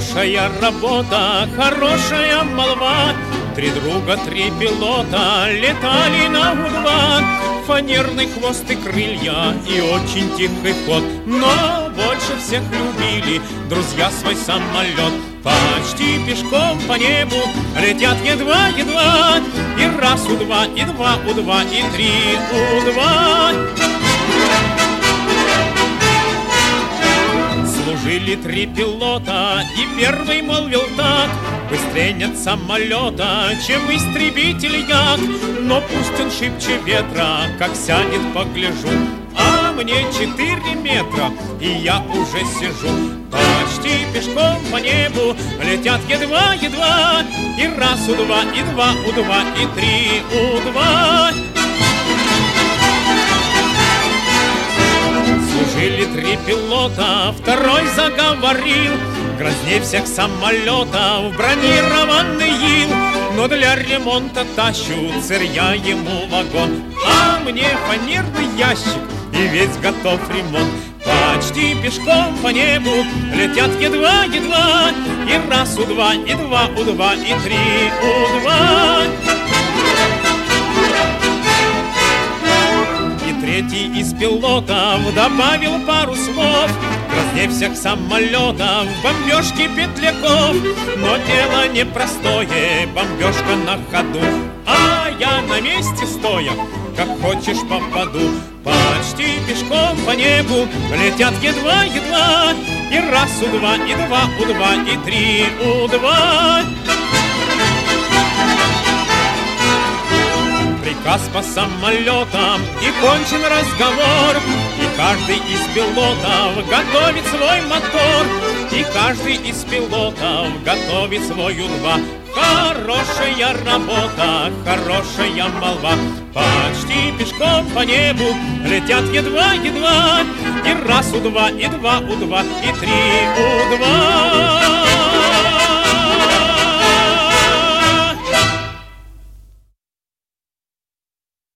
Хорошая работа, хорошая молва. Три друга, три пилота летали на У-2. Фанерный хвост и крылья и очень тихий ход. Но больше всех любили друзья свой самолет. Почти пешком по небу летят едва-едва. И раз У-2, и два У-2, и три У-2. Служили три пилота, и первый молвил так: быстрее нет самолета, чем истребитель як. Но пусть он шибче ветра, как сядет, погляжу. А мне 4 метра, и я уже сижу. Почти пешком по небу летят едва-едва. И раз У-2, и два У-2, и три У-2. Служили три пилота, второй заговорил: грозней всех самолетов бронированный ил. Но для ремонта тащу сырья ему вагон. А мне фанерный ящик, и весь готов ремонт. Почти пешком по небу летят едва-едва. И раз У-2, и два У-2, и три У-2. Третий из пилотов добавил пару слов: грозней всех самолетов бомбежки петляков. Но дело непростое, бомбежка на ходу. А я на месте стоя, как хочешь попаду. Почти пешком по небу летят едва-едва. И раз У-2, и два У-2, и три У-2. Приказ по самолетам, и кончен разговор. И каждый из пилотов готовит свой мотор. И каждый из пилотов готовит свой У-2. Хорошая работа, хорошая молва. Почти пешком по небу летят едва-едва. И раз У-2, и два У-2, и три У-2.